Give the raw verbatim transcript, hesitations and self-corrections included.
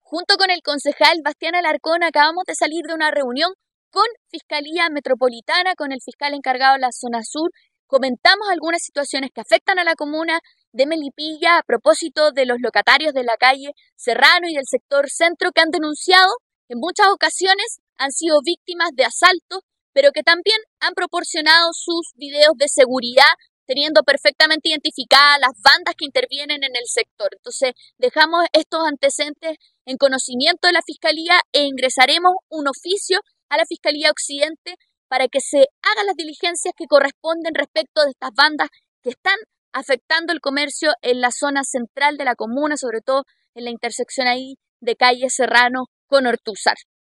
Junto con el concejal Bastián Alarcón acabamos de salir de una reunión con Fiscalía Metropolitana, con el fiscal encargado de la zona sur. Comentamos algunas situaciones que afectan a la comuna de Melipilla a propósito de los locatarios de la calle Serrano y del sector centro que han denunciado que en muchas ocasiones han sido víctimas de asaltos, pero que también han proporcionado sus videos de seguridad teniendo perfectamente identificadas las bandas que intervienen en el sector. Entonces, dejamos estos antecedentes en conocimiento de la Fiscalía e ingresaremos un oficio a la Fiscalía Occidente para que se hagan las diligencias que corresponden respecto de estas bandas que están afectando el comercio en la zona central de la comuna, sobre todo en la intersección ahí de calle Serrano con Ortúzar.